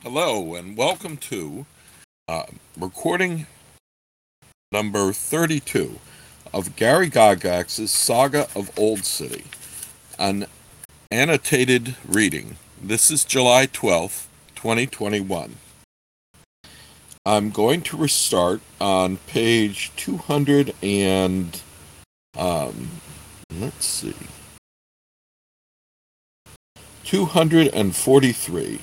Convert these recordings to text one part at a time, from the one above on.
Hello, and welcome to recording number 32 of Gary Gygax's Saga of Old City, an annotated reading. This is July 12th, 2021. I'm going to restart on page 200 and, let's see, 243.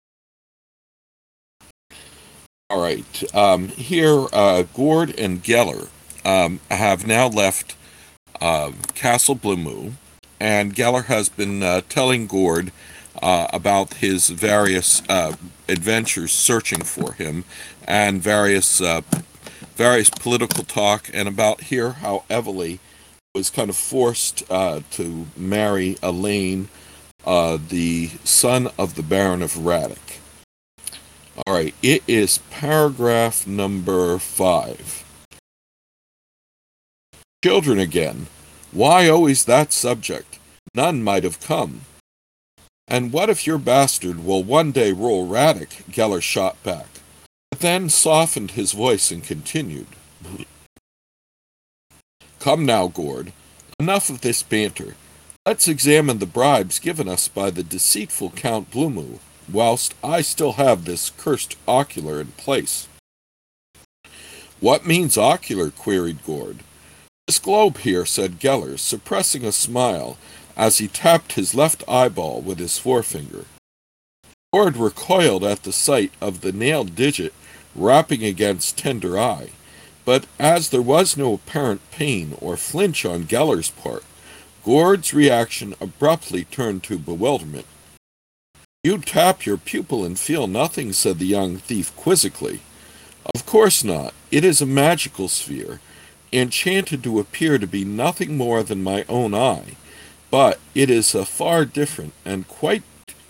All right. Here, Gord and Geller have now left Castle Blue, and Geller has been telling Gord about his various adventures searching for him, and various political talk, and about here how Evely was kind of forced to marry Elaine, the son of the Baron of Radek. All right, it is paragraph number 5. Children again. Why always that subject? None might have come. And what if your bastard will one day rule Radek? Geller shot back, but then softened his voice and continued. Come now, Gord. Enough of this banter. Let's examine the bribes given us by the deceitful Count Blumu, whilst I still have this cursed ocular in place. What means ocular? Queried Gord. This globe here, said Geller, suppressing a smile as he tapped his left eyeball with his forefinger. Gord recoiled at the sight of the nailed digit rapping against tender eye, but as there was no apparent pain or flinch on Geller's part, Gord's reaction abruptly turned to bewilderment. You tap your pupil and feel nothing, said the young thief quizzically. Of course not. It is a magical sphere, enchanted to appear to be nothing more than my own eye, but it is a far different and quite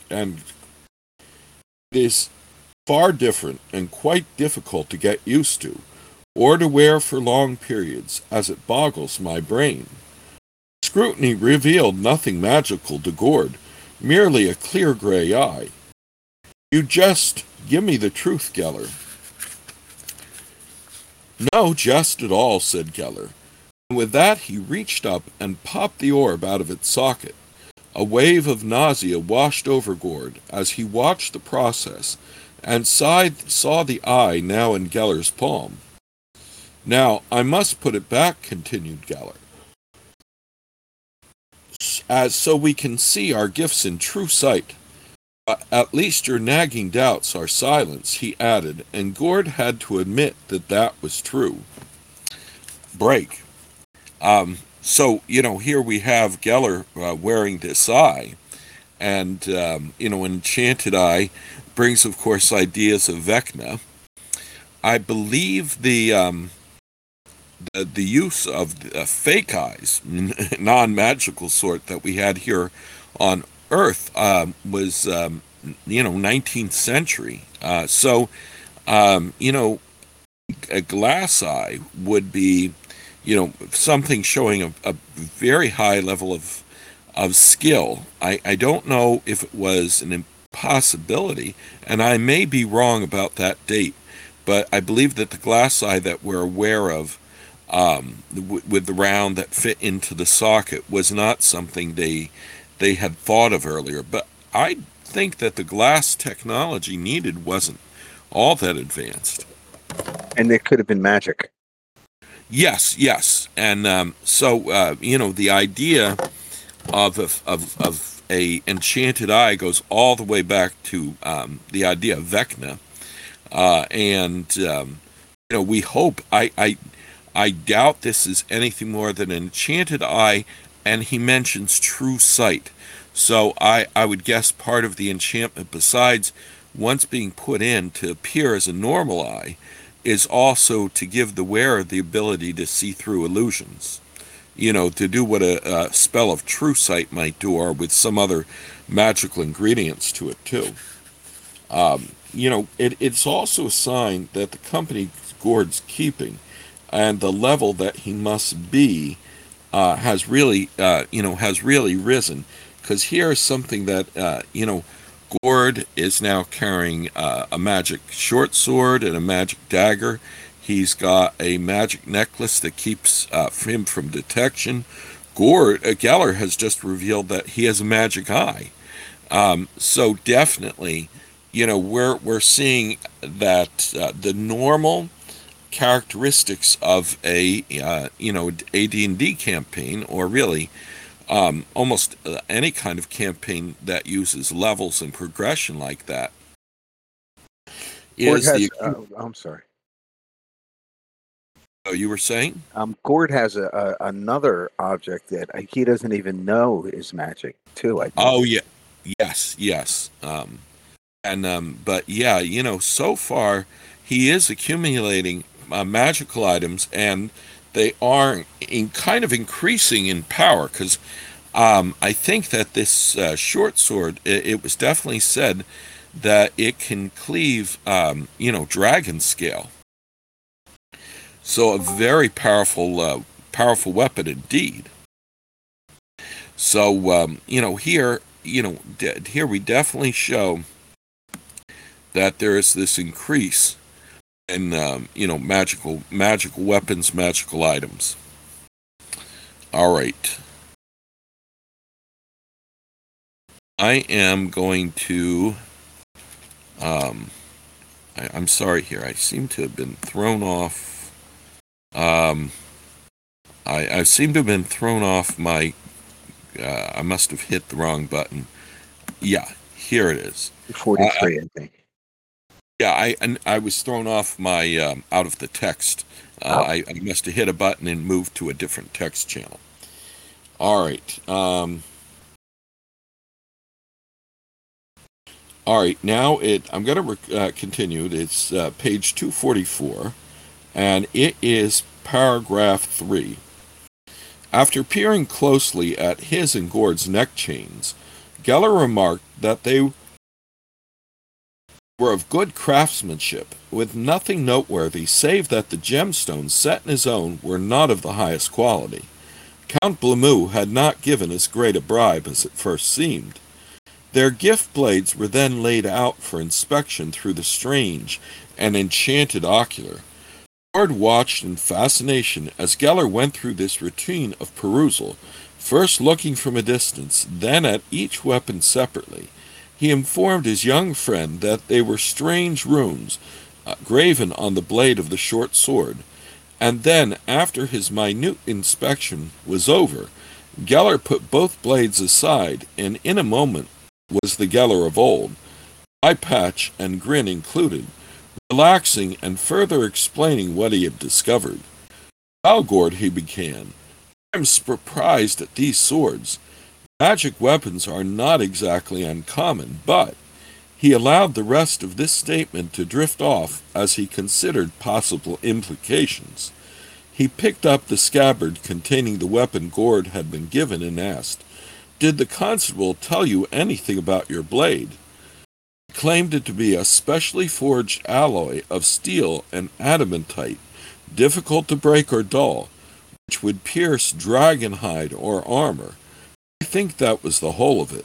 difficult to get used to, or to wear for long periods, as it boggles my brain. Scrutiny revealed nothing magical to Gord, merely a clear gray eye. You jest. Give me the truth, Geller. No jest at all, said Geller, and with that he reached up and popped the orb out of its socket. A wave of nausea washed over Gord as he watched the process, and saw the eye now in Geller's palm. Now, I must put it back, continued Geller, as so we can see our gifts in true sight. At least your nagging doubts are silenced, he added, and Gord had to admit that that was true. Break. So, here we have Geller wearing this eye, and, Enchanted Eye brings, of course, ideas of Vecna. I believe the use of fake eyes, non-magical sort, that we had here on Earth was, 19th century. So, a glass eye would be, something showing a very high level of skill. I don't know if it was an impossibility, and I may be wrong about that date, but I believe that the glass eye that we're aware of, with the round that fit into the socket, was not something they had thought of earlier. But I think that the glass technology needed wasn't all that advanced. And it could have been magic. Yes. And so, the idea of a enchanted eye goes all the way back to the idea of Vecna. We hope, I doubt this is anything more than an enchanted eye, and he mentions true sight. So I would guess part of the enchantment, besides once being put in to appear as a normal eye, is also to give the wearer the ability to see through illusions. To do what a spell of true sight might do, or with some other magical ingredients to it, too. It's also a sign that the company Gord's keeping and the level that he must be has really risen. Because here is something that, Gord is now carrying a magic short sword and a magic dagger. He's got a magic necklace that keeps him from detection. Geller has just revealed that he has a magic eye. So definitely, we're seeing that the normal characteristics of a AD&D campaign, or really almost any kind of campaign that uses levels and progression like that, Gord is has. the. I'm sorry. Oh, you were saying? Gord has another object that he doesn't even know is magic too. I think. Oh yeah, yes. But yeah, so far he is accumulating magical items, and they are kind of increasing in power because I think that this short sword, it was definitely said that it can cleave, dragon scale. So a very powerful weapon indeed. So here we definitely show that there is this increase in magical weapons, magical items. All right. I am going to. I'm sorry here. I seem to have been thrown off. I seem to have been thrown off my. I must have hit the wrong button. Yeah, here it is. 43, I think. Yeah, I was thrown off my out of the text. I must have hit a button and moved to a different text channel. All right. All right. Now I'm going to continue. It's page 244, and it is paragraph 3. After peering closely at his and Gord's neck chains, Geller remarked that they were of good craftsmanship, with nothing noteworthy save that the gemstones set in his own were not of the highest quality. Count Blamou had not given as great a bribe as it first seemed. Their gift blades were then laid out for inspection through the strange and enchanted ocular. Gord watched in fascination as Geller went through this routine of perusal, first looking from a distance, then at each weapon separately. He informed his young friend that they were strange runes graven on the blade of the short sword, and then, after his minute inspection was over, Geller put both blades aside, and in a moment was the Geller of old, eye patch and grin included, relaxing and further explaining what he had discovered. "Well, Gord," he began, "I'm surprised at these swords. Magic weapons are not exactly uncommon, but—" He allowed the rest of this statement to drift off as he considered possible implications. He picked up the scabbard containing the weapon Gord had been given and asked, "Did the constable tell you anything about your blade?" He claimed it to be a specially forged alloy of steel and adamantite, difficult to break or dull, which would pierce dragon hide or armor. "I think that was the whole of it."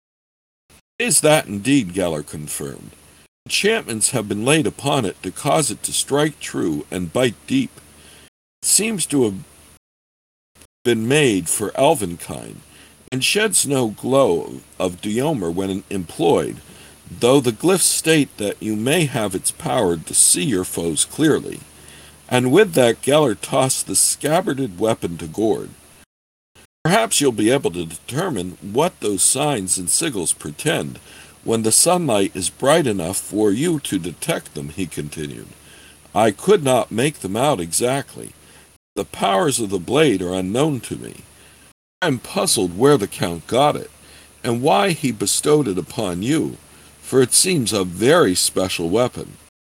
"Is that indeed?" Geller confirmed. "Enchantments have been laid upon it to cause it to strike true and bite deep. It seems to have been made for elvenkind, and sheds no glow of Diomer when employed, though the glyphs state that you may have its power to see your foes clearly." And with that, Geller tossed the scabbarded weapon to Gord. "Perhaps you'll be able to determine what those signs and sigils portend when the sunlight is bright enough for you to detect them," he continued. "I could not make them out exactly. The powers of the blade are unknown to me. I am puzzled where the Count got it, and why he bestowed it upon you, for it seems a very special weapon.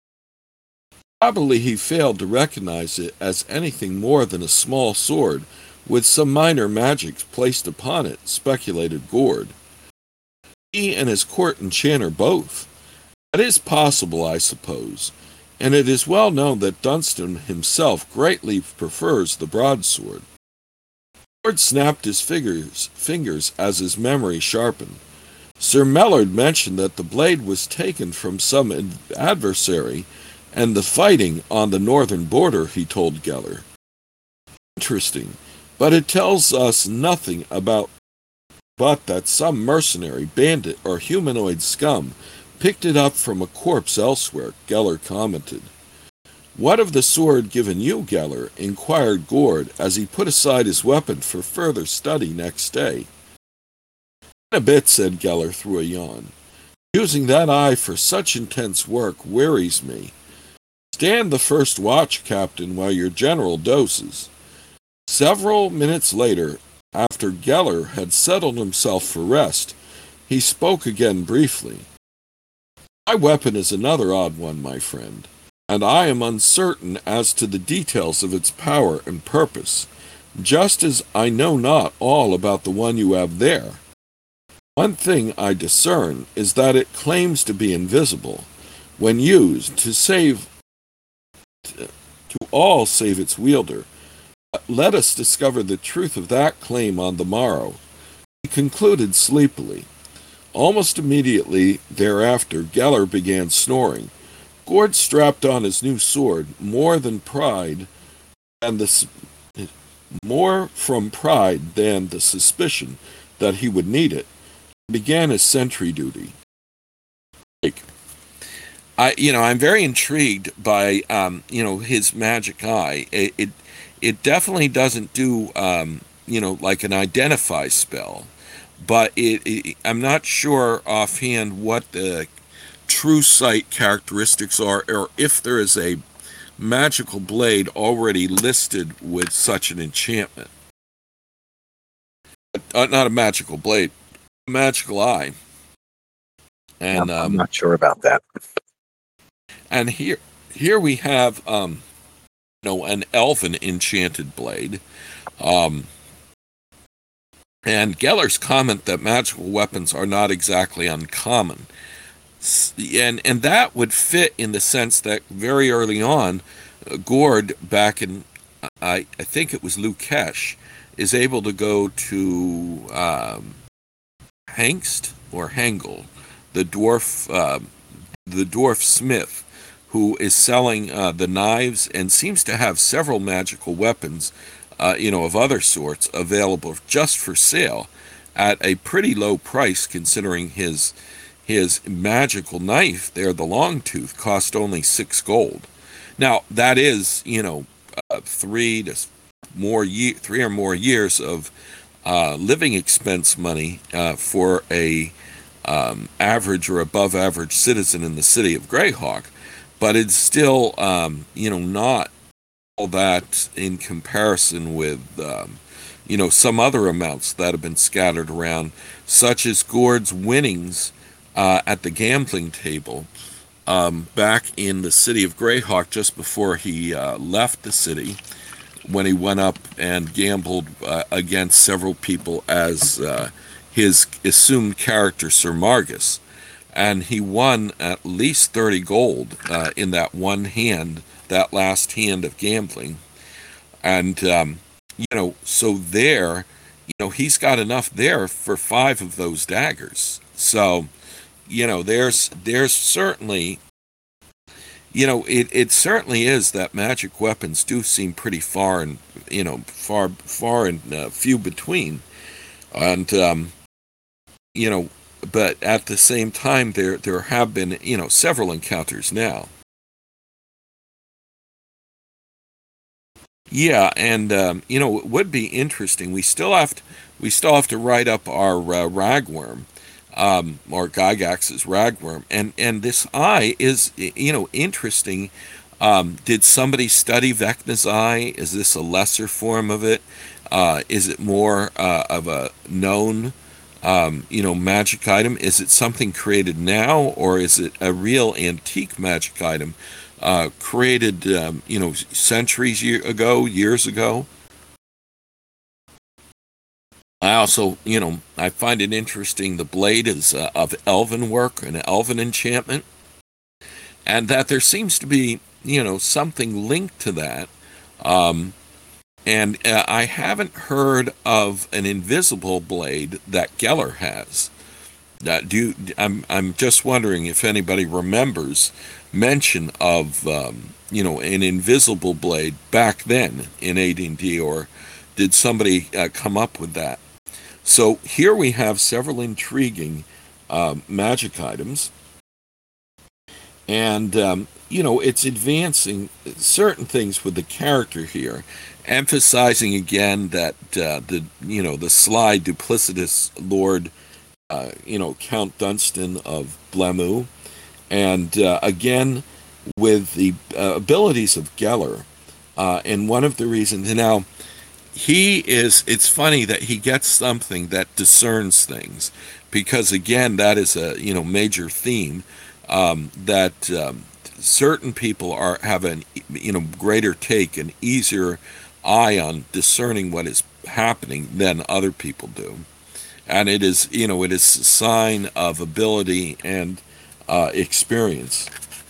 Probably he failed to recognize it as anything more than a small sword with some minor magics placed upon it," speculated Gord. "He and his court enchanter both. That is possible, I suppose, and it is well known that Dunstan himself greatly prefers the broadsword." Gord snapped his fingers as his memory sharpened. Sir Mellard mentioned that the blade was taken from some adversary, and the fighting on the northern border, he told Geller. Interesting, but it tells us nothing about but that some mercenary, bandit, or humanoid scum picked it up from a corpse elsewhere, Geller commented. What of the sword given you, Geller? Inquired Gord as he put aside his weapon for further study next day. In a bit, said Geller through a yawn. Using that eye for such intense work wearies me. Stand the first watch, Captain, while your general dozes. Several minutes later, after Geller had settled himself for rest, he spoke again briefly. My weapon is another odd one, my friend, and I am uncertain as to the details of its power and purpose, just as I know not all about the one you have there. One thing I discern is that it claims to be invisible, when used to all save its wielder. Let us discover the truth of that claim on the morrow. He concluded sleepily. Almost immediately thereafter, Geller began snoring. Gord strapped on his new sword, more from pride than the suspicion that he would need it, and began his sentry duty. I'm very intrigued by, his magic eye. It definitely doesn't do, like an identify spell, but I'm not sure offhand what the true sight characteristics are, or if there is a magical blade already listed with such an enchantment. Not a magical blade, a magical eye. And I'm not sure about that. And here we have, an elven enchanted blade. And Geller's comment that magical weapons are not exactly uncommon. And that would fit in the sense that very early on, Gord, back in, I think it was Lukesh, is able to go to Hengst or Hengel, the dwarf smith, who is selling the knives and seems to have several magical weapons, of other sorts available just for sale at a pretty low price, considering his magical knife there, the long tooth, cost only 6 gold. Now that is, 3 or more years of living expense money for a average or above average citizen in the city of Greyhawk, but it's still, not all that in comparison with, some other amounts that have been scattered around, such as Gord's winnings at the gambling table back in the city of Greyhawk just before he left the city, when he went up and gambled against several people as his assumed character Sir Margus. And he won at least 30 gold in that one hand, that last hand of gambling. And, so there, he's got enough there for 5 of those daggers. So, there's certainly, it certainly is that magic weapons do seem pretty far and, far and few between. And, but at the same time, there have been, several encounters now. Yeah, and it would be interesting. We still have to write up our ragworm, or Gygax's ragworm, and this eye is, interesting. Did somebody study Vecna's eye? Is this a lesser form of it? Is it more of a known, magic item? Is it something created now, or is it a real antique magic item? Created, centuries years ago. I also, I find it interesting the blade is of elven work, an elven enchantment, and that there seems to be, something linked to that. And I haven't heard of an invisible blade that Geller has. I'm just wondering if anybody remembers mention of an invisible blade back then in AD&D, or did somebody come up with that? So here we have several intriguing magic items, and it's advancing certain things with the character here, emphasizing again that the sly, duplicitous Lord, Count Dunstan of Blemu, and again with the abilities of Geller. And one of the reasons now it's funny that he gets something that discerns things, because again that is a major theme, that certain people have an greater take, an easier eye on discerning what is happening than other people do, and it is a sign of ability and experience.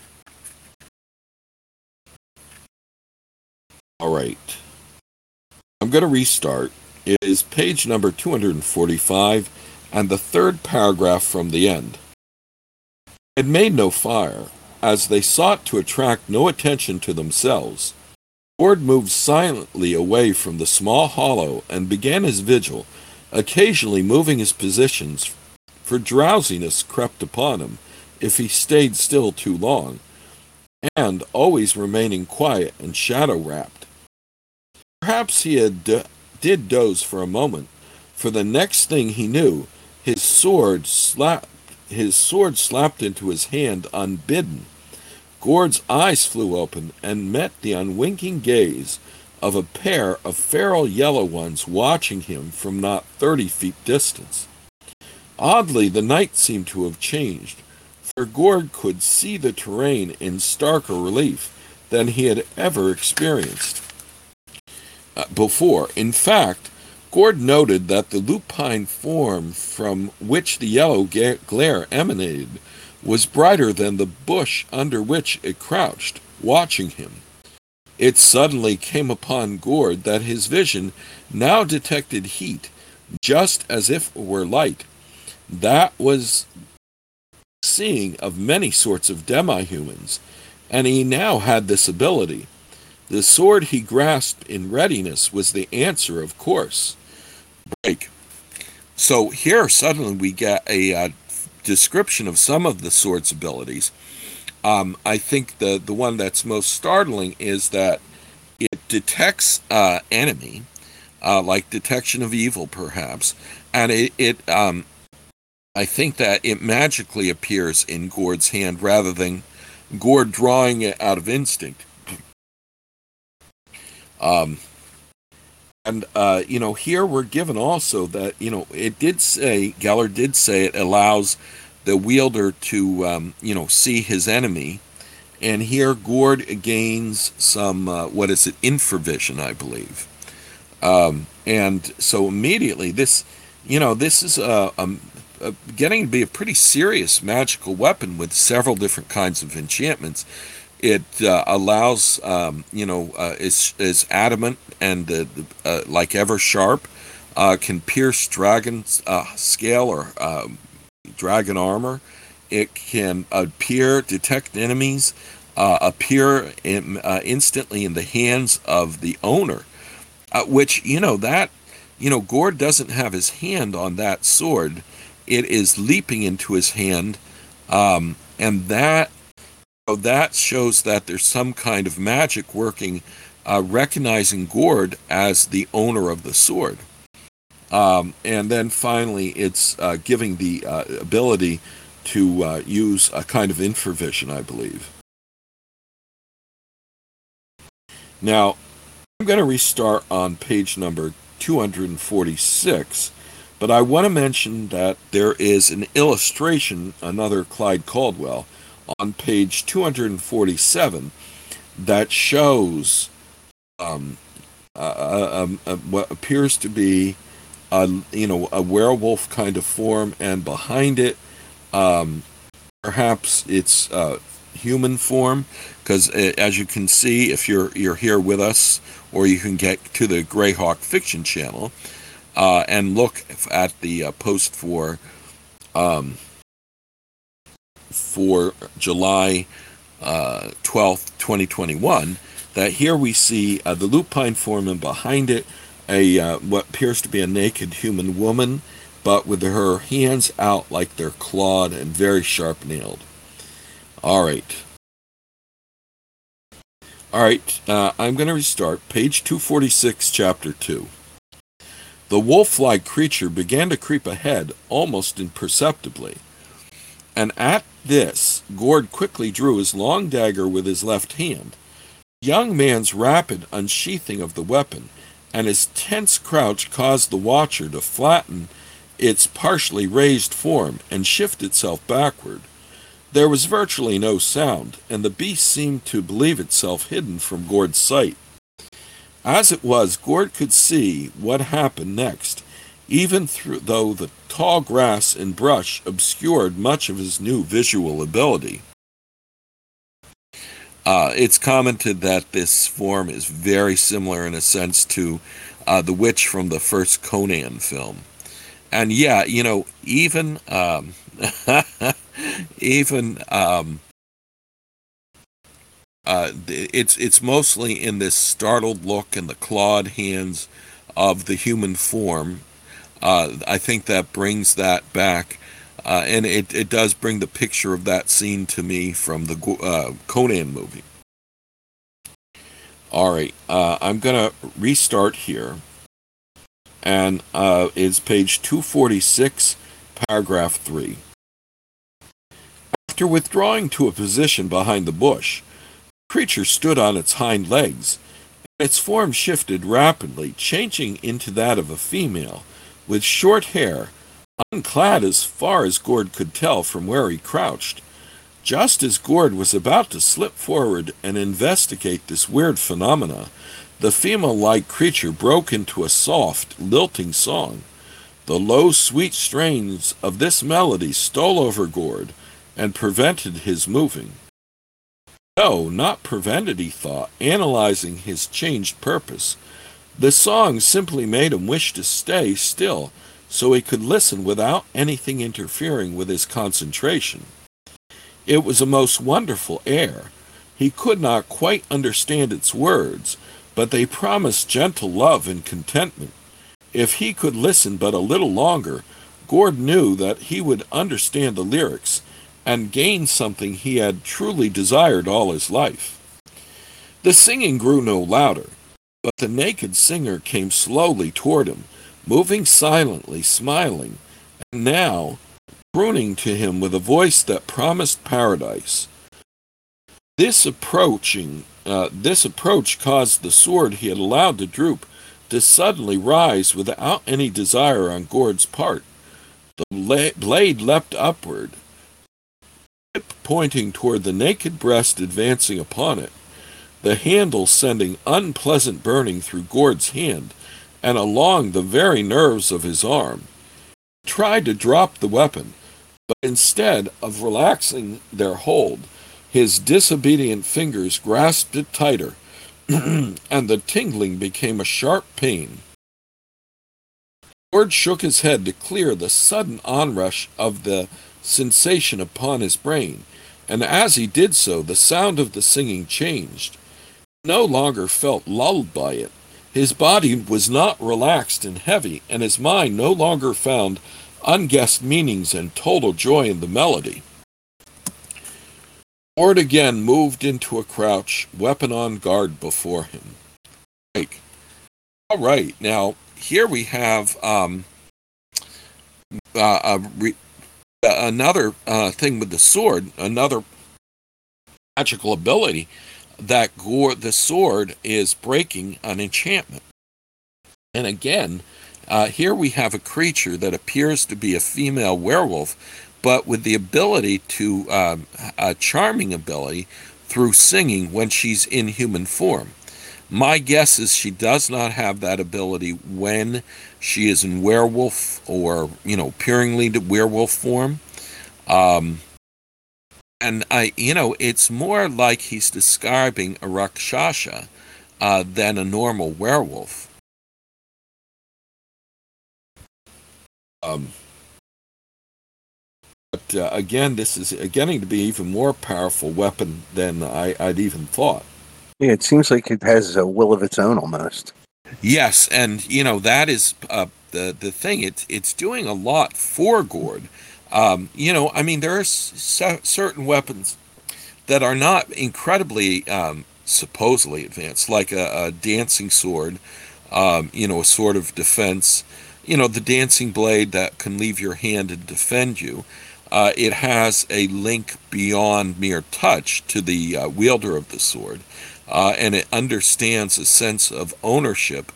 All right, I'm going to restart. It is page number 245 and the third paragraph from the end. Had made no fire, as they sought to attract no attention to themselves. Gord moved silently away from the small hollow and began his vigil, occasionally moving his positions, for drowsiness crept upon him if he stayed still too long, and always remaining quiet and shadow-wrapped. Perhaps he did doze for a moment, for the next thing he knew, his sword slapped into his hand unbidden. Gord's eyes flew open and met the unwinking gaze of a pair of feral yellow ones watching him from not 30 feet distance. Oddly, the night seemed to have changed, for Gord could see the terrain in starker relief than he had ever experienced before. In fact, Gord noted that the lupine form from which the yellow glare emanated was brighter than the bush under which it crouched, watching him. It suddenly came upon Gord that his vision now detected heat, just as if it were light. That was seeing of many sorts of demi-humans, and he now had this ability. The sword he grasped in readiness was the answer, of course. Break. So here suddenly we get a description of some of the sword's abilities. I think the one that's most startling is that it detects enemy, like detection of evil, perhaps, and I think that it magically appears in Gord's hand rather than Gord drawing it out of instinct. Here we're given also that, Geller did say it allows the wielder to, see his enemy. And here Gord gains some, infravision, I believe. And so immediately this is getting to be a pretty serious magical weapon with several different kinds of enchantments. It allows, is adamant and like ever sharp, can pierce dragon scale or dragon armor. It can detect enemies, appear instantly in the hands of the owner, which, Gord doesn't have his hand on that sword. It is leaping into his hand, and that shows that there's some kind of magic working, recognizing Gord as the owner of the sword. And then finally, it's giving the ability to use a kind of infravision, I believe. Now, I'm going to restart on page number 246, but I want to mention that there is an illustration, another Clyde Caldwell, on page 247 that shows what appears to be a werewolf kind of form, and behind it perhaps it's human form, because as you can see, if you're here with us, or you can get to the Greyhawk Fiction channel and look at the post for um, for July 12th, 2021, that here we see the lupine form, and behind it what appears to be a naked human woman, but with her hands out like they're clawed and very sharp-nailed. All right. I'm going to restart. Page 246, Chapter 2. The wolf-like creature began to creep ahead almost imperceptibly, and at this, Gord quickly drew his long dagger with his left hand. The young man's rapid unsheathing of the weapon and his tense crouch caused the watcher to flatten its partially raised form and shift itself backward. There was virtually no sound, and the beast seemed to believe itself hidden from Gord's sight. As it was, Gord could see what happened next, even though the tall grass and brush obscured much of his new visual ability. It's commented that this form is very similar in a sense to the witch from the first Conan film. And yeah, even even it's mostly in this startled look and the clawed hands of the human form. I think that brings that back, and it does bring the picture of that scene to me from the Conan movie. All right, I'm gonna restart here, and it's page 246, paragraph 3. After withdrawing to a position behind the bush, the creature stood on its hind legs, and its form shifted rapidly, changing into that of a female, with short hair, unclad as far as Gord could tell from where he crouched. Just as Gord was about to slip forward and investigate this weird phenomena, the female-like creature broke into a soft, lilting song. The low, sweet strains of this melody stole over Gord and prevented his moving. No, not prevented, he thought, analyzing his changed purpose. The song simply made him wish to stay still so he could listen without anything interfering with his concentration. It was a most wonderful air. He could not quite understand its words, but they promised gentle love and contentment. If he could listen but a little longer, Gord knew that he would understand the lyrics and gain something he had truly desired all his life. The singing grew no louder, but the naked singer came slowly toward him, moving silently, smiling, and now crooning to him with a voice that promised paradise. This approach caused the sword he had allowed to droop to suddenly rise without any desire on Gord's part. The blade leapt upward, tip pointing toward the naked breast advancing upon it, the handle sending unpleasant burning through Gord's hand and along the very nerves of his arm. He tried to drop the weapon, but instead of relaxing their hold, his disobedient fingers grasped it tighter, and the tingling became a sharp pain. Gord shook his head to clear the sudden onrush of the sensation upon his brain, and as he did so, the sound of the singing changed. He no longer felt lulled by it. His body was not relaxed and heavy, and his mind no longer found unguessed meanings and total joy in the melody. Gord again moved into a crouch, weapon on guard before him. All right, now here we have another thing with the sword, another magical ability, that the sword is breaking an enchantment. And again, here we have a creature that appears to be a female werewolf, but with the ability to, a charming ability through singing when she's in human form. My guess is she does not have that ability when she is in werewolf or, peeringly to werewolf form. And it's more like he's describing a Rakshasa than a normal werewolf. But again, this is getting to be even more powerful weapon than I'd even thought. Yeah, it seems like it has a will of its own almost. Yes, and that is the thing. It's doing a lot for Gord. I mean, there are certain weapons that are not incredibly supposedly advanced, like a dancing sword, a sword of defense. The dancing blade that can leave your hand and defend you. It has a link beyond mere touch to the wielder of the sword, and it understands a sense of ownership,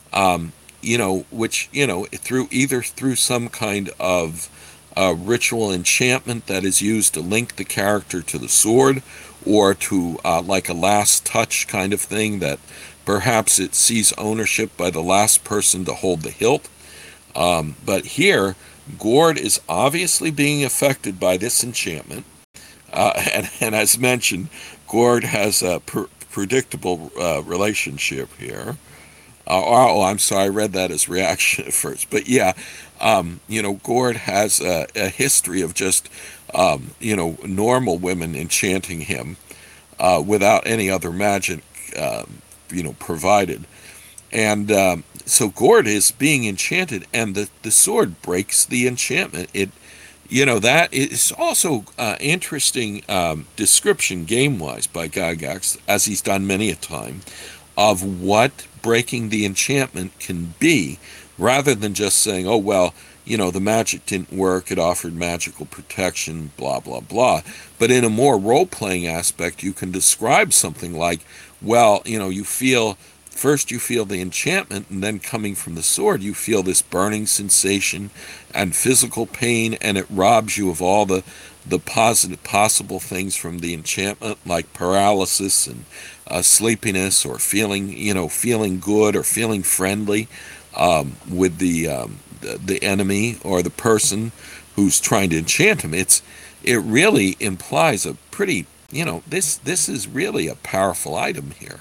which through some kind of ritual enchantment that is used to link the character to the sword, or to like a last touch kind of thing that perhaps it sees ownership by the last person to hold the hilt. But here, Gord is obviously being affected by this enchantment. And as mentioned, Gord has a predictable relationship here. I'm sorry, I read that as reaction at first. But yeah, Gord has a history of just, normal women enchanting him without any other magic, provided. And so Gord is being enchanted, and the sword breaks the enchantment. That is also interesting description game-wise by Gygax, as he's done many a time, of what breaking the enchantment can be, rather than just saying, oh, well, the magic didn't work, it offered magical protection, blah, blah, blah. But in a more role-playing aspect, you can describe something like, well, first you feel the enchantment, and then coming from the sword, you feel this burning sensation and physical pain, and it robs you of all the positive possible things from the enchantment, like paralysis and sleepiness, or feeling good or feeling friendly with the enemy or the person who's trying to enchant him. It really implies a pretty, this is really a powerful item here.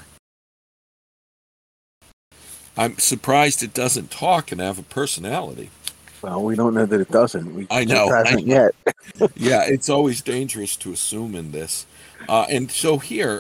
I'm surprised it doesn't talk and have a personality. Well, we don't know that it doesn't. I It just know. hasn't yet. Yeah, it's always dangerous to assume in this. And so here,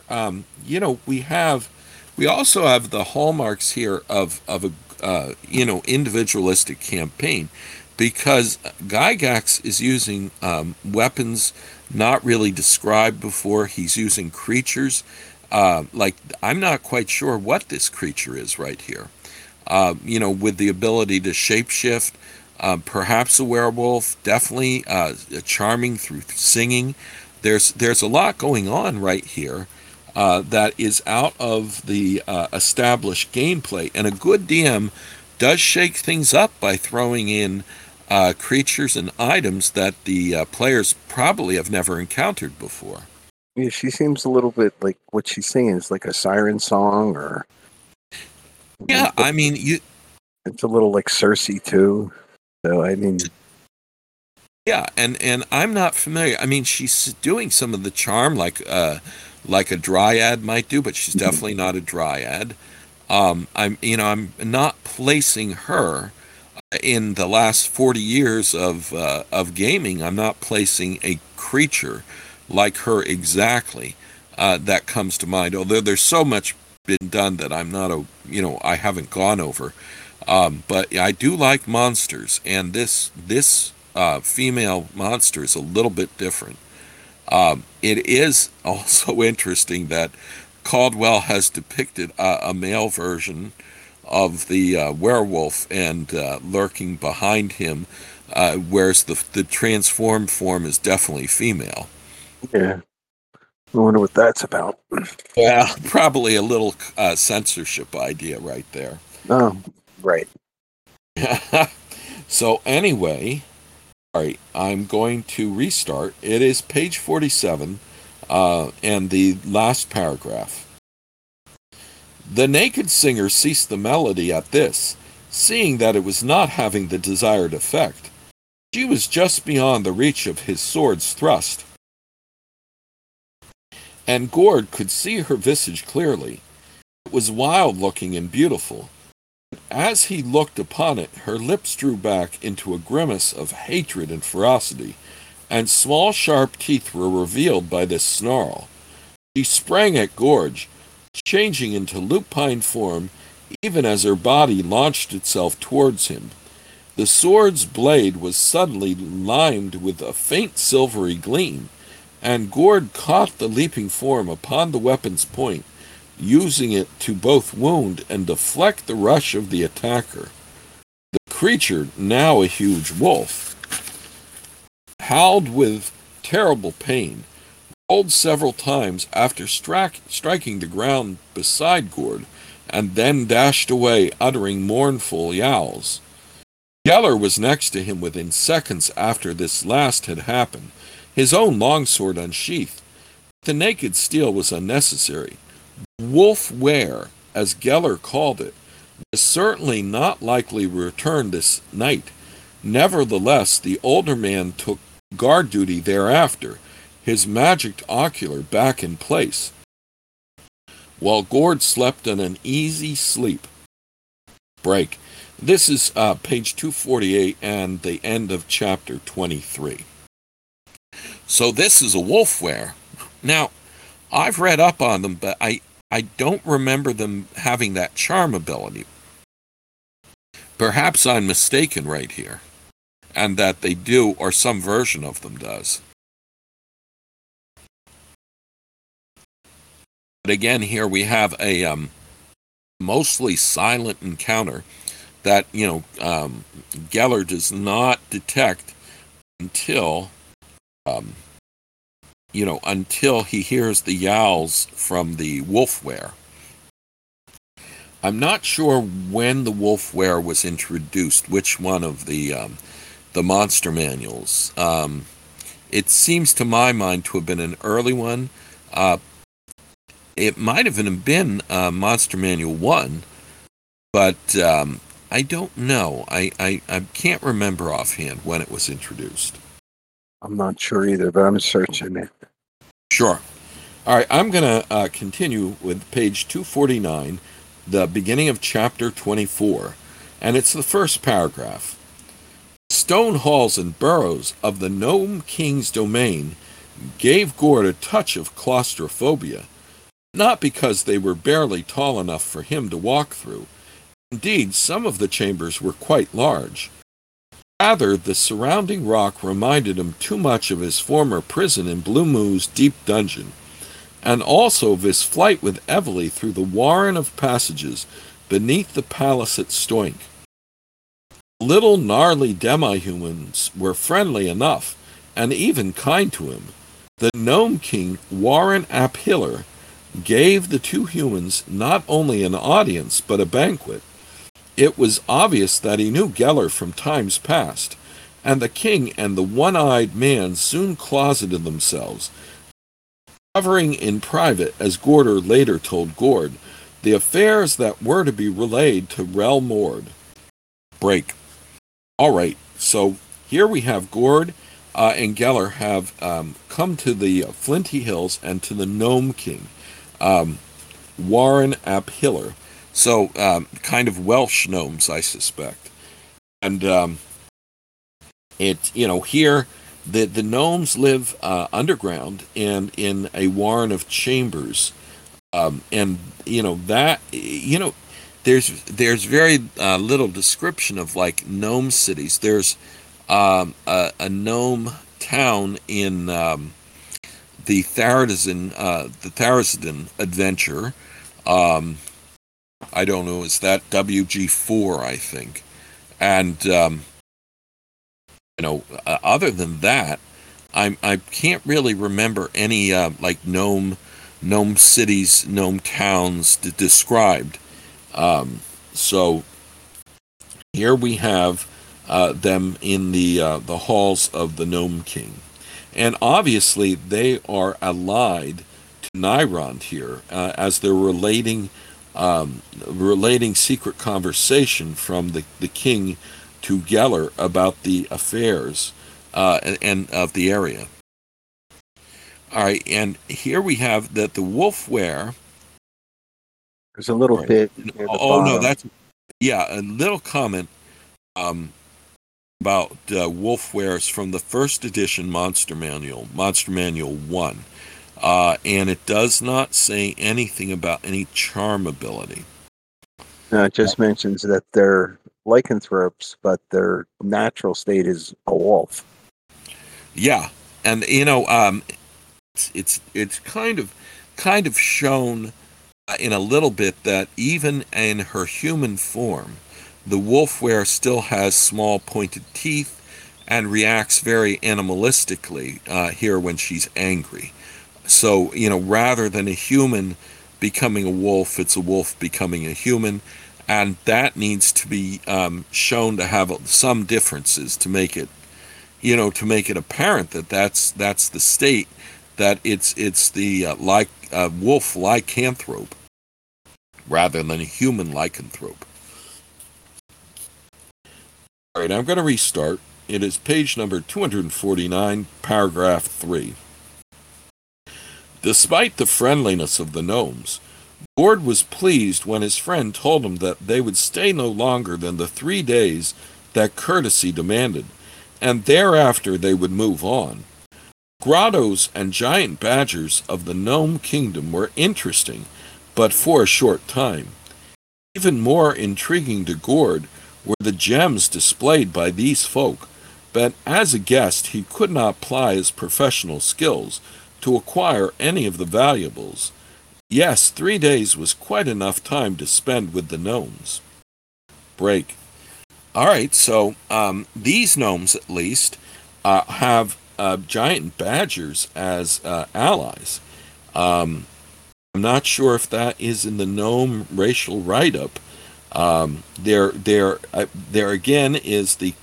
we also have the hallmarks here of a individualistic campaign, because Gygax is using weapons not really described before. He's using creatures. Like, I'm not quite sure what this creature is right here. With the ability to shapeshift, perhaps a werewolf, definitely charming through singing. There's a lot going on right here that is out of the established gameplay, and a good DM does shake things up by throwing in creatures and items that the players probably have never encountered before. Yeah, she seems a little bit like what she's singing is like a siren song, or Yeah, I mean, it's a little like Cersei too. So I mean, yeah, and I'm not familiar. I mean, she's doing some of the charm like a dryad might do, but she's definitely not a dryad. I'm not placing her in the last 40 years of gaming. I'm not placing a creature like her exactly that comes to mind. Although there's so much been done that I haven't gone over. But I do like monsters, and this female monster is a little bit different. It is also interesting that Caldwell has depicted a male version of the werewolf, and lurking behind him, whereas the transformed form is definitely female. yeah, I wonder what that's about. Yeah, probably a little censorship idea right there. Oh, right. So anyway, all right, I'm going to restart. It is page 47, and the last paragraph. The naked singer ceased the melody at this, seeing that it was not having the desired effect. She was just beyond the reach of his sword's thrust, and Gord could see her visage clearly. It was wild-looking and beautiful. As he looked upon it, her lips drew back into a grimace of hatred and ferocity, and small sharp teeth were revealed by this snarl. She sprang at Gorge, changing into lupine form even as her body launched itself towards him. The sword's blade was suddenly limned with a faint silvery gleam, and Gord caught the leaping form upon the weapon's point, using it to both wound and deflect the rush of the attacker. The creature, now a huge wolf, howled with terrible pain, rolled several times after striking the ground beside Gord, and then dashed away, uttering mournful yowls. Geller was next to him within seconds after this last had happened, his own longsword unsheathed. The naked steel was unnecessary. Wolf Ware, as Geller called it, was certainly not likely to return this night. Nevertheless, the older man took guard duty thereafter, his magic ocular back in place, while Gord slept in an easy sleep. Break. This is page 248 and the end of chapter 23. So this is a wolf ware. Now, I've read up on them, but I don't remember them having that charm ability. Perhaps I'm mistaken right here, and that they do, or some version of them does. But again, here we have a mostly silent encounter that, Geller does not detect until, until he hears the yowls from the wolfware. I'm not sure when the wolfware was introduced, which one of the monster manuals. It seems to my mind to have been an early one. It might have been Monster Manual 1, but I don't know. I can't remember offhand when it was introduced. I'm not sure either, but I'm searching it. Sure. All right, I'm going to continue with page 249, the beginning of chapter 24, and it's the first paragraph. Stone halls and burrows of the Gnome King's domain gave Gord a touch of claustrophobia, not because they were barely tall enough for him to walk through. Indeed, some of the chambers were quite large. Rather, the surrounding rock reminded him too much of his former prison in Blue Moo's deep dungeon, and also of his flight with Evely through the warren of passages beneath the palace at Stoink. Little gnarly demi-humans were friendly enough, and even kind to him. The Gnome King, Warren ap Hiller, gave the two humans not only an audience, but a banquet. It was obvious that he knew Geller from times past, and the king and the one-eyed man soon closeted themselves, covering in private, as Gorder later told Gord, the affairs that were to be relayed to Rel Mord. Break. All right, so here we have Gord and Geller have come to the Flinty Hills and to the Gnome King, Warren ap Hiller. So, kind of Welsh gnomes, I suspect. And here the gnomes live underground and in a warren of chambers, and there's very little description of like gnome cities. There's a gnome town in the Tharizdun adventure. I don't know, is that WG4, I think. And, other than that, I can't really remember any, gnome cities, gnome towns described. So here we have them in the halls of the Gnome King. And obviously they are allied to Nyrond here, as they're relating secret conversation from the king to Geller about the affairs and of the area. All right, and here we have that the wolfware. There's a little bit. Oh no, that's a little comment. about wolf wares from the first edition Monster Manual, Monster Manual 1. And it does not say anything about any charm ability. It just mentions that they're lycanthropes, but their natural state is a wolf. Yeah, and it's kind of shown in a little bit that even in her human form, the wolf were still has small pointed teeth and reacts very animalistically here when she's angry. So, rather than a human becoming a wolf, it's a wolf becoming a human, and that needs to be shown to have some differences to make it, apparent that that's the state, that it's the wolf lycanthrope rather than a human lycanthrope. All right, I'm going to restart. It is page number 249, paragraph 3. Despite the friendliness of the gnomes, Gord was pleased when his friend told him that they would stay no longer than the 3 days that courtesy demanded, and thereafter they would move on. Grottos and giant badgers of the gnome kingdom were interesting, but for a short time. Even more intriguing to Gord were the gems displayed by these folk, but as a guest he could not ply his professional skills to acquire any of the valuables. Yes, 3 days was quite enough time to spend with the gnomes. Break. All right, so these gnomes, at least, have giant badgers as allies. I'm not sure if that is in the gnome racial write-up. There again is the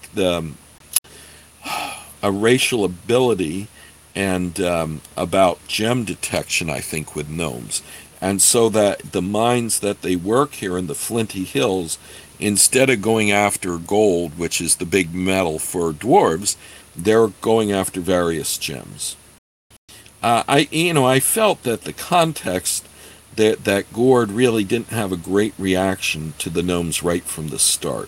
a racial ability and about gem detection, I think, with gnomes. And so that the mines that they work here in the Flinty Hills, instead of going after gold, which is the big metal for dwarves, they're going after various gems. I felt that the context that Gord really didn't have a great reaction to the gnomes right from the start.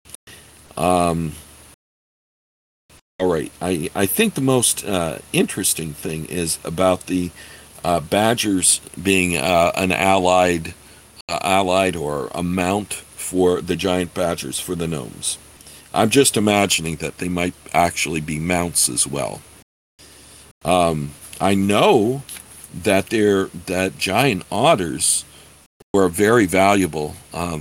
All right, I think the most interesting thing is about the badgers being an allied or a mount for the giant badgers for the gnomes. I'm just imagining that they might actually be mounts as well. I know that giant otters were a very valuable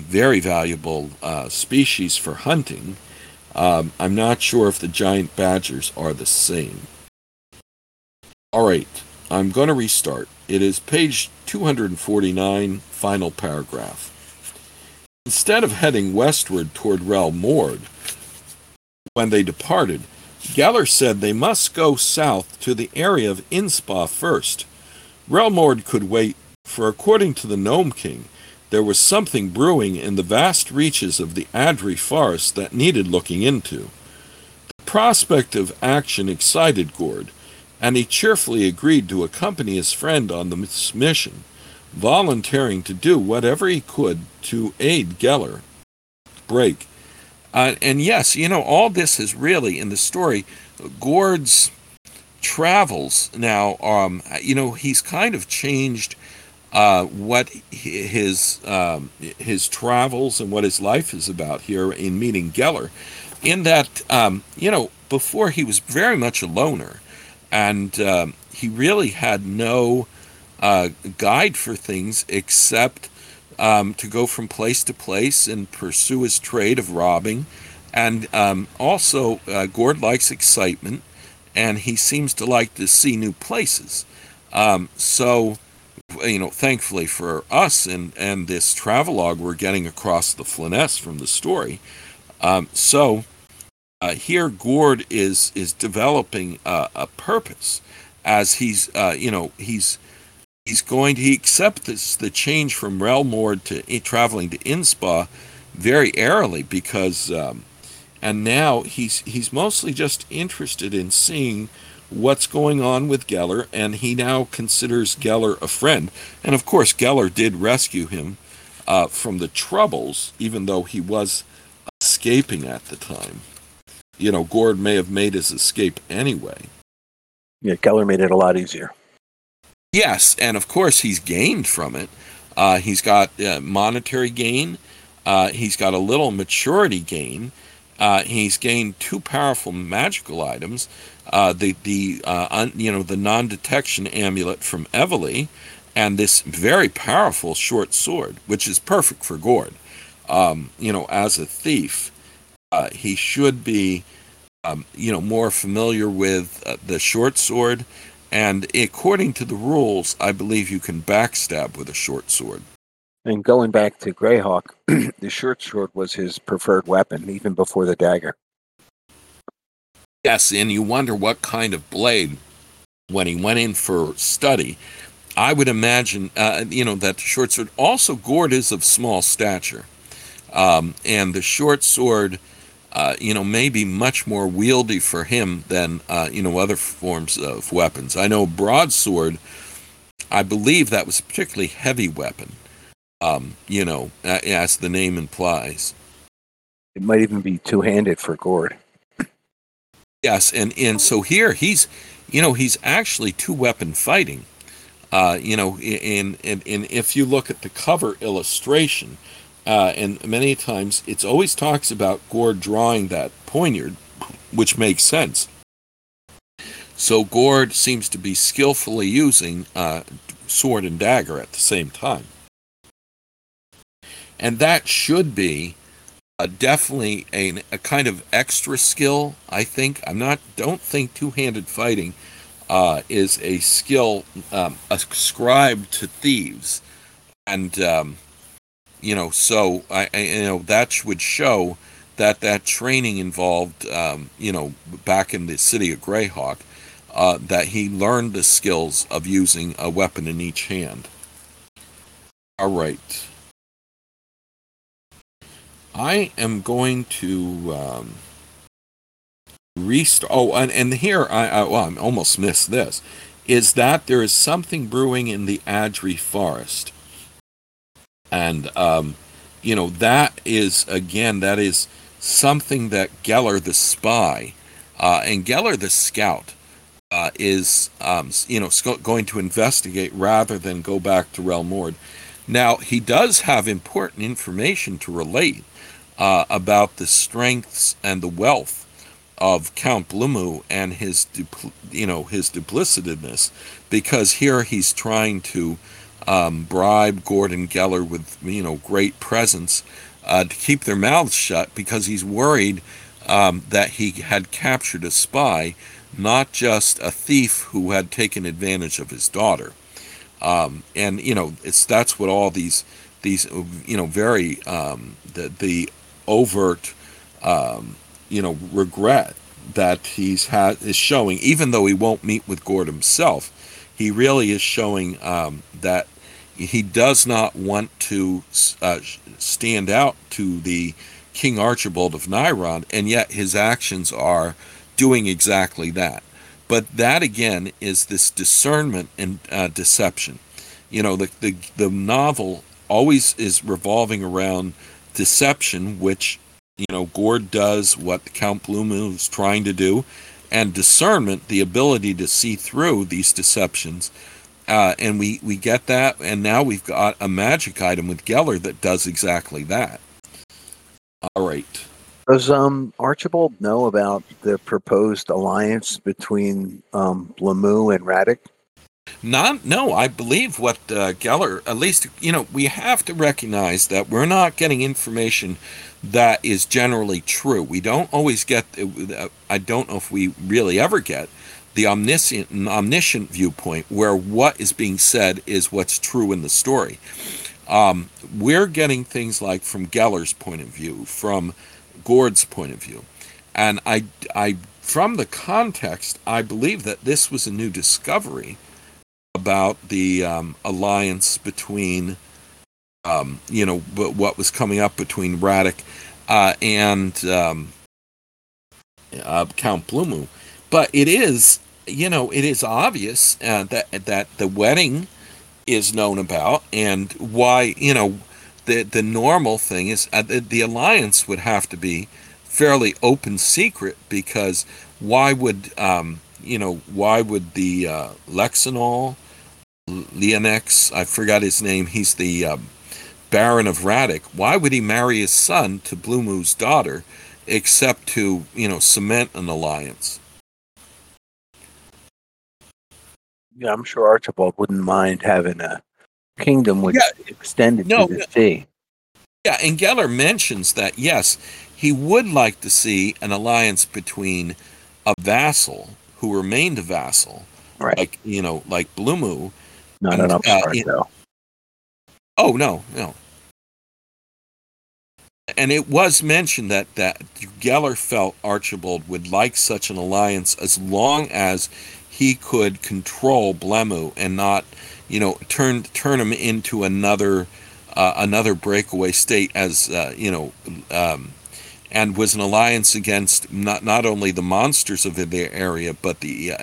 species for hunting. I'm not sure if the giant badgers are the same. All right, I'm going to restart. It is page 249, final paragraph. Instead of heading westward toward Rel Mord, when they departed, Geller said they must go south to the area of Innspa first. Rel Mord could wait, for according to the Gnome King, there was something brewing in the vast reaches of the Adri forest that needed looking into. The prospect of action excited Gord, and he cheerfully agreed to accompany his friend on this mission, volunteering to do whatever he could to aid Geller. Break. And yes, all this is really, in the story, Gord's travels now. He's kind of changed what his travels and what his life is about here in meeting Geller, in that before he was very much a loner, and he really had no guide for things except to go from place to place and pursue his trade of robbing. And also Gord likes excitement, and he seems to like to see new places. So thankfully for us and this travelogue we're getting across the Flyness from the story. Here Gord is developing a purpose as he accepts the change from Rel Mord to traveling to Innspa very airily, because and now he's mostly just interested in seeing what's going on with Geller, and he now considers Geller a friend. And of course Geller did rescue him from the troubles, even though he was escaping at the time. Gord may have made his escape anyway. Yeah, Geller made it a lot easier. Yes, and of course he's gained from it. He's got monetary gain. He's got a little maturity gain. He's gained two powerful magical items. The non-detection amulet from Evely, and this very powerful short sword, which is perfect for Gord. As a thief, he should be, more familiar with the short sword. And according to the rules, I believe you can backstab with a short sword. And going back to Greyhawk, the short sword was his preferred weapon, even before the dagger. Yes, and you wonder what kind of blade, when he went in for study, I would imagine, that the short sword, also Gord is of small stature. And the short sword, may be much more wieldy for him than, other forms of weapons. I know broadsword, I believe that was a particularly heavy weapon, as the name implies. It might even be two-handed for Gord. Yes, and so here he's actually two-weapon fighting. And if you look at the cover illustration, and many times it's always talks about Gord drawing that poignard, which makes sense. So Gord seems to be skillfully using sword and dagger at the same time. And that should be definitely a kind of extra skill, I think. Don't think two-handed fighting is a skill ascribed to thieves. And, so that would show that training involved, back in the city of Greyhawk, that he learned the skills of using a weapon in each hand. All right. I am going to restart. Oh, and here I almost missed this. Is that there is something brewing in the Adri forest, and that is something that Geller the spy, and Geller the scout, is going to investigate rather than go back to Relmord. Now he does have important information to relate about the strengths and the wealth of Count Blummu and his duplicitiveness, because here he's trying to bribe Gordon Geller with great presents to keep their mouths shut, because he's worried that he had captured a spy, not just a thief who had taken advantage of his daughter. And that's what all these very the overt regret that is showing, even though he won't meet with Gord himself. He really is showing that he does not want to stand out to the King Archibald of Nyrond, and yet his actions are doing exactly that. But that again is this discernment and deception. The novel always is revolving around deception, which Gord does what Count Blummu is trying to do, and discernment, the ability to see through these deceptions. And we get that, and now we've got a magic item with Geller that does exactly that. All right. Does Archibald know about the proposed alliance between Blummu and Radek? No, I believe what Geller, at least, we have to recognize that we're not getting information that is generally true. We don't always get, I don't know if we really ever get the omniscient viewpoint where what is being said is what's true in the story. We're getting things like from Geller's point of view, from Gord's point of view. And I from the context, I believe that this was a new discovery about the alliance between, what was coming up between Radek and Count Blummu. But it is obvious that the wedding is known about, and why, the normal thing is the alliance would have to be fairly open secret, because why would why would the Lexinol Leonex, I forgot his name, he's the Baron of Radek, why would he marry his son to Blumu's daughter, except to cement an alliance? Yeah, I'm sure Archibald wouldn't mind having a kingdom which extended to the sea. Yeah, and Geller mentions that, yes, he would like to see an alliance between a vassal who remained a vassal, Right. like Blumu. Not an upstart, though. Oh, no. And it was mentioned that Geller felt Archibald would like such an alliance as long as he could control Blemu and not, turn him into another breakaway state, as and was an alliance against not only the monsters of the area, but the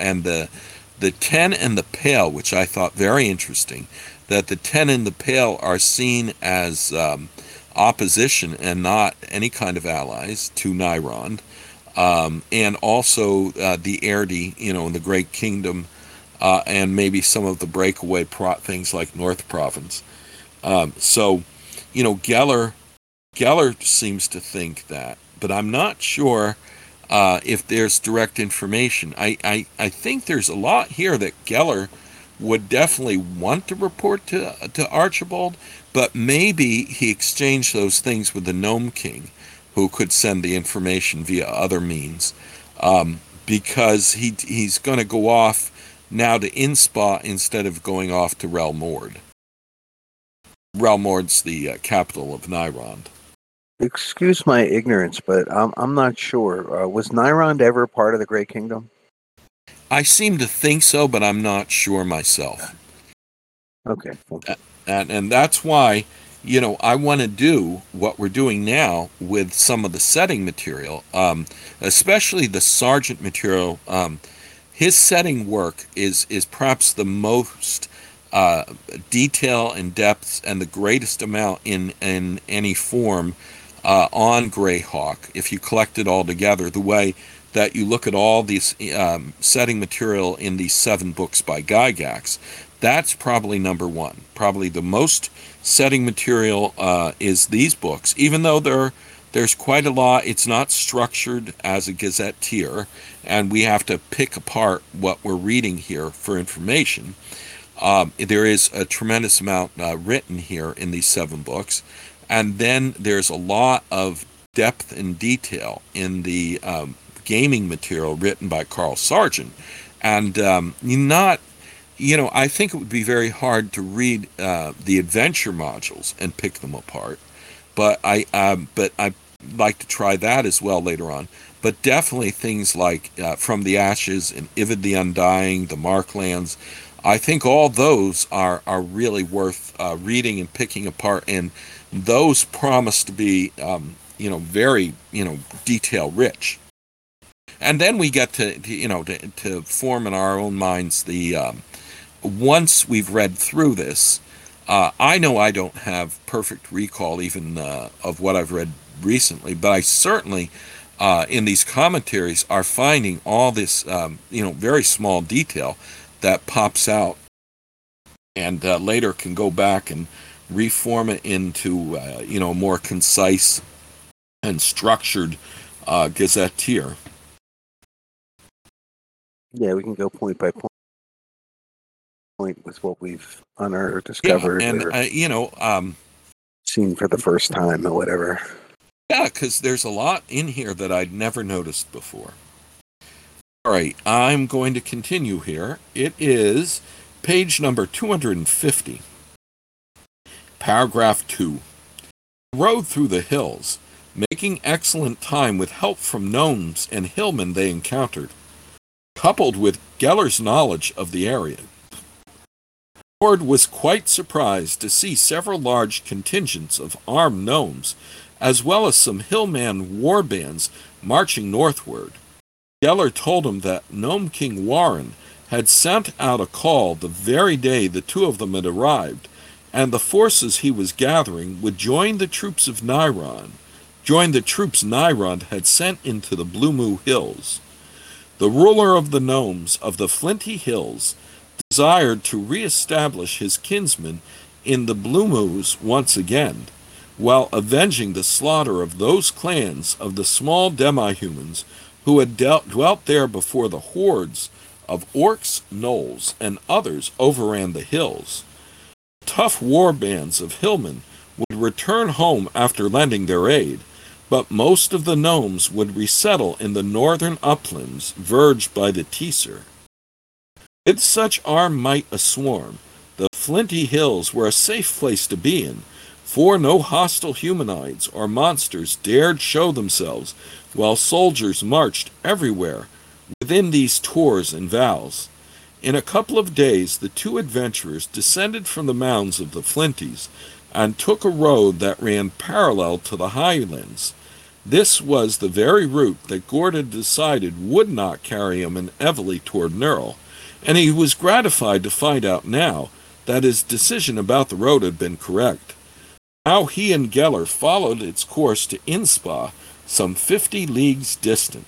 Ten and the Pale, which I thought very interesting. That the Ten and the Pale are seen as opposition and not any kind of allies to Nyrond, and also the Erdi, in the Great Kingdom, and maybe some of the breakaway things like North Province. So, Geller seems to think that, but I'm not sure if there's direct information. I think there's a lot here that Geller would definitely want to report to Archibald, but maybe he exchanged those things with the Gnome King, who could send the information via other means, because he's going to go off now to Inspa instead of going off to Relmord. Relmord's the capital of Nyrond. Excuse my ignorance, but I'm not sure. Was Nyrond ever part of the Great Kingdom? I seem to think so, but I'm not sure myself. Okay. And that's why, I want to do what we're doing now with some of the setting material, especially the Sargent material. His setting work is perhaps the most detail and depth and the greatest amount in any form on Greyhawk, if you collect it all together, the way that you look at all these setting material in these 7 books by Gygax. That's probably number one. Probably the most setting material is these books, even though there's quite a lot. It's not structured as a gazetteer, and we have to pick apart what we're reading here for information. There is a tremendous amount written here in these 7 books, and then there's a lot of depth and detail in the gaming material written by Carl Sargent. And I think it would be very hard to read the adventure modules and pick them apart, but I'd like to try that as well later on. But definitely things like From the Ashes and Ivid the Undying, the Marklands, I think all those are really worth reading and picking apart, and those promise to be very detail rich. And then we get to form in our own minds the once we've read through this. I know I don't have perfect recall even of what I've read recently, but I certainly in these commentaries are finding all this very small detail that pops out, and later can go back and reform it into a more concise and structured gazetteer. Yeah, we can go point by point with what we've unearthed, discovered, and seen for the first time or whatever. Yeah, because there's a lot in here that I'd never noticed before. All right, I'm going to continue here. It is page number 250. Paragraph 2. Rode through the hills, making excellent time with help from gnomes and hillmen they encountered, coupled with Geller's knowledge of the area. Ward was quite surprised to see several large contingents of armed gnomes, as well as some hillman war bands marching northward. Geller told him that Gnome King Warren had sent out a call the very day the 2 of them had arrived, and the forces he was gathering would join the troops of Nyrond, joined the troops Nyrond had sent into the Blue Hills. The ruler of the gnomes of the Flinty Hills desired to re-establish his kinsmen in the Blue once again, while avenging the slaughter of those clans of the small demi-humans who had dwelt there before the hordes of orcs, gnolls, and others overran the hills. Tough war bands of hillmen would return home after lending their aid, but most of the gnomes would resettle in the northern uplands verged by the Teesar. With such armed might aswarm, the Flinty Hills were a safe place to be in, for no hostile humanoids or monsters dared show themselves while soldiers marched everywhere within these tors and valles. In a couple of days the two adventurers descended from the mounds of the Flinties and took a road that ran parallel to the highlands. This was the very route that Gord had decided would not carry him inevitably toward Nurl, and he was gratified to find out now that his decision about the road had been correct. Now he and Geller followed its course to Inspa, some 50 leagues distant.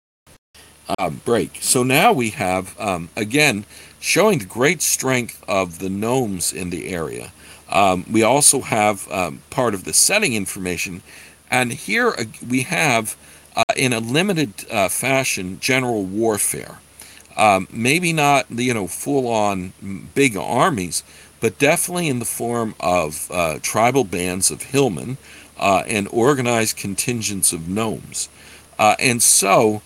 Break. So now we have, again, showing the great strength of the gnomes in the area. We also have part of the setting information, and here we have, in a limited fashion, general warfare. Maybe not, full-on big armies, but definitely in the form of tribal bands of hillmen and organized contingents of gnomes. And so,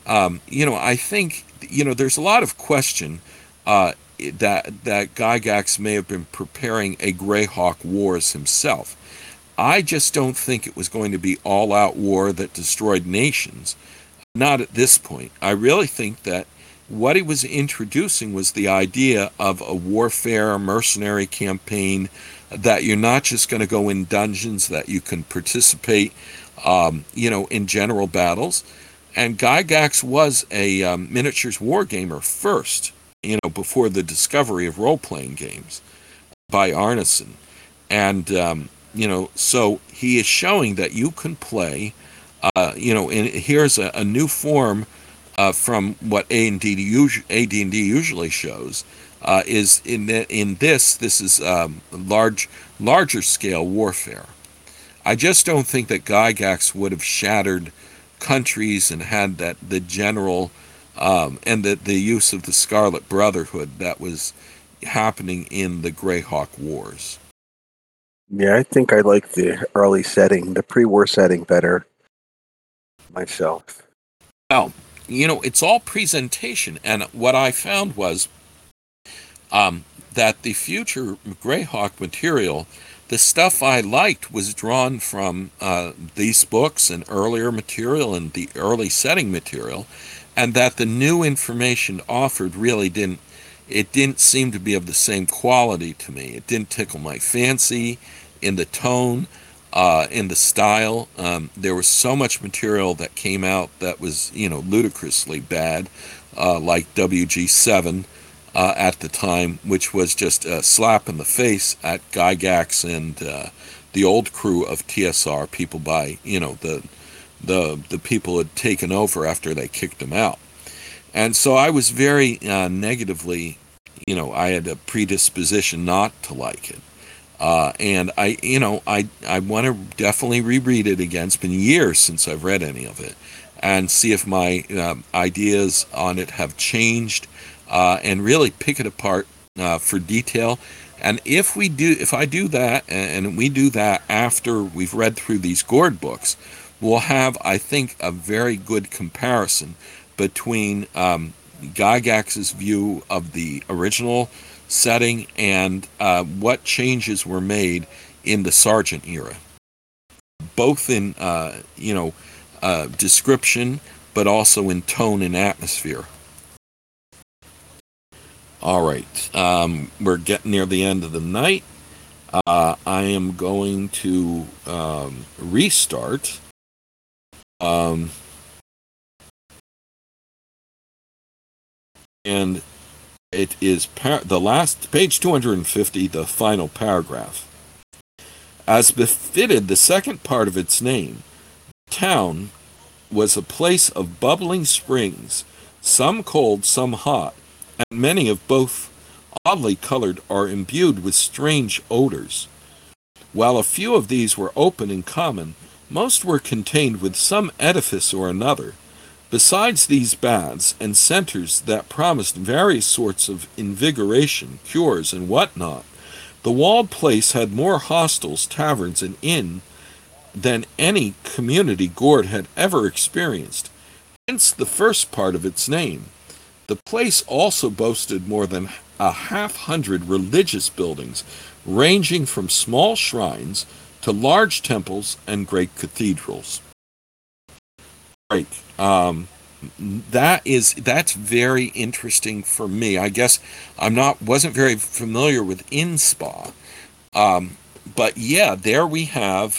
I think, there's a lot of question that Gygax may have been preparing a Greyhawk Wars himself. I just don't think it was going to be all-out war that destroyed nations. Not at this point. I really think that what he was introducing was the idea of a warfare, mercenary campaign, that you're not just going to go in dungeons, that you can participate, in general battles. And Gygax was a miniatures wargamer first, before the discovery of role-playing games by Arneson. And, so he is showing that you can play, and here's a new form from what AD&D usually shows, is this is larger scale warfare. I just don't think that Gygax would have shattered countries and had that the general and the use of the Scarlet Brotherhood that was happening in the Greyhawk Wars. Yeah, I think I like the early setting, the pre-war setting better myself. Well, it's all presentation, and what I found was that the future Greyhawk material, the stuff I liked was drawn from these books and earlier material and the early setting material, and that the new information offered really didn't seem to be of the same quality to me. It didn't tickle my fancy in the tone, in the style. There was so much material that came out that was, ludicrously bad, like WG7 at the time, which was just a slap in the face at Gygax and the old crew of TSR, people by, the people had taken over after they kicked him out. And so I was very negatively, I had a predisposition not to like it. And I want to definitely reread it again. It's been years since I've read any of it, and see if my ideas on it have changed, and really pick it apart for detail. And if I do that, and we do that after we've read through these Gord books, we'll have, I think, a very good comparison between Gygax's view of the original setting and what changes were made in the Sargent era, both in description, but also in tone and atmosphere. All right, we're getting near the end of the night. I am going to restart. And it is the last page 250, the final paragraph. As befitted the second part of its name, Town was a place of bubbling springs, some cold, some hot, and many of both oddly colored are imbued with strange odors. While a few of these were open and common, most were contained with some edifice or another. Besides these baths and centers that promised various sorts of invigoration, cures, and whatnot, the walled place had more hostels, taverns, and inns than any community Gord had ever experienced, hence the first part of its name. The place also boasted more than 100 religious buildings, ranging from small shrines to large temples and great cathedrals. Great. That's very interesting for me. I guess wasn't very familiar with InSpa, but yeah, there we have.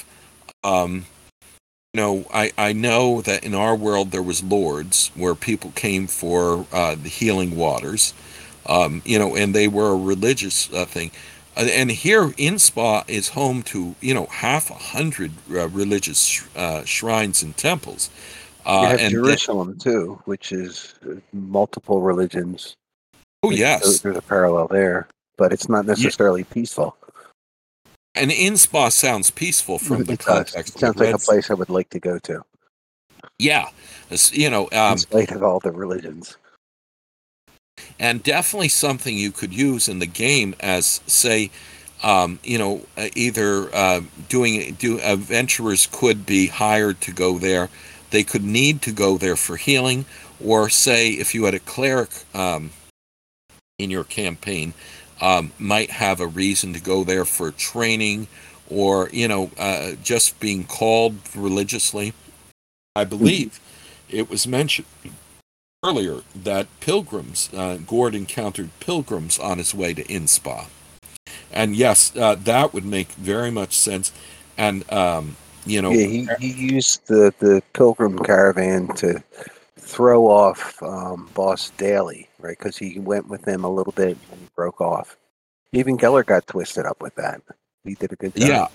I know that in our world there was Lourdes, where people came for the healing waters, and they were a religious thing. And here, InSpa is home to, 100 religious shrines and temples. You have And Jerusalem too, which is multiple religions. oh yes, There's a parallel there, but it's not yeah. necessarily peaceful. And InSpa sounds peaceful from the It does. context. It sounds like a place I would like to go to, Yeah, in spite of all the religions. and definitely something you could use in the game as, say, either adventurers could be hired to go there. They could need to go there for healing, or say if you had a cleric in your campaign, might have a reason to go there for training, or just being called religiously. I believe it was mentioned earlier that pilgrims, Gord encountered pilgrims on his way to InSpa. And yes, that would make very much sense. And, Yeah, he used the pilgrim caravan to throw off Boss Daly, right? Because he went with them a little bit and he broke off. Even Geller got twisted up with that. He did a good job. Yeah,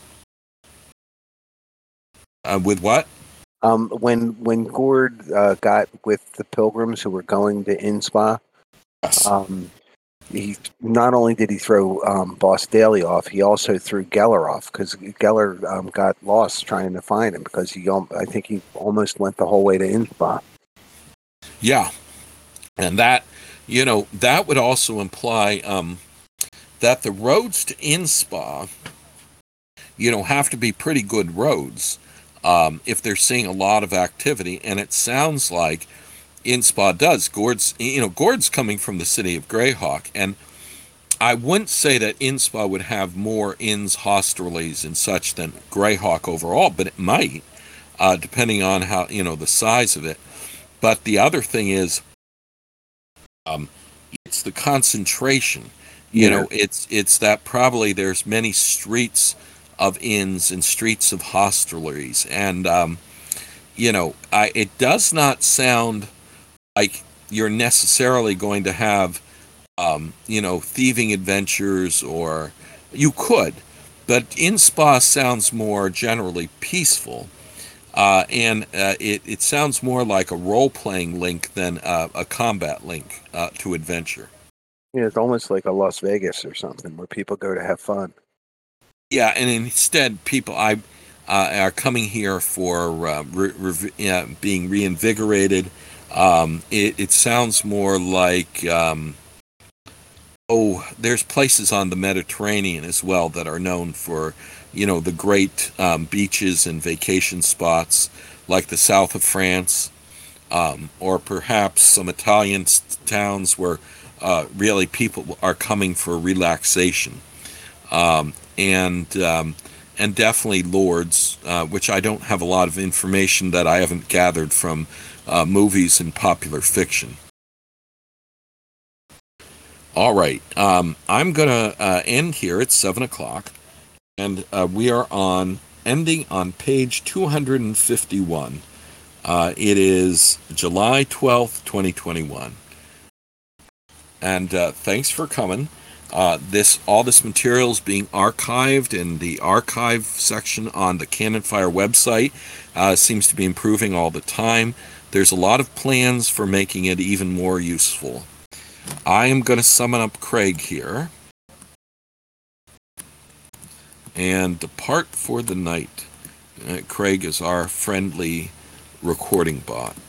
and with what? When Gord got with the pilgrims who were going to InSpa, Yes. he not only did he throw Boss Daly off, he also threw Geller off, because Geller got lost trying to find him, because I think he almost went the whole way to InSpa. Yeah, and that would also imply that the roads to InSpa, have to be pretty good roads if they're seeing a lot of activity, and it sounds like InSpa does. Gord's coming from the city of Greyhawk, and I wouldn't say that InSpa would have more inns, hostelries, and such than Greyhawk overall, but it might, depending on how the size of it. But the other thing is, it's the concentration. It's that probably there's many streets of inns and streets of hostelries, and it does not sound like you're necessarily going to have thieving adventures, or you could, but InSpa sounds more generally peaceful, and it sounds more like a role-playing link than a combat link to adventure. Yeah, it's almost like a Las Vegas or something where people go to have fun. Yeah, and instead, people are coming here for being reinvigorated. It sounds more like there's places on the Mediterranean as well that are known for the great beaches and vacation spots, like the south of France, or perhaps some Italian towns where really people are coming for relaxation. And definitely Lourdes, which I don't have a lot of information that I haven't gathered from movies and popular fiction. All right, I'm going to end here at 7 o'clock, and we are ending on page 251. It is July 12th, 2021. And thanks for coming. All this material is being archived in the archive section on the Cannon Fire website. Seems to be improving all the time. There's a lot of plans for making it even more useful. I am going to summon up Craig here and depart for the night. Craig is our friendly recording bot.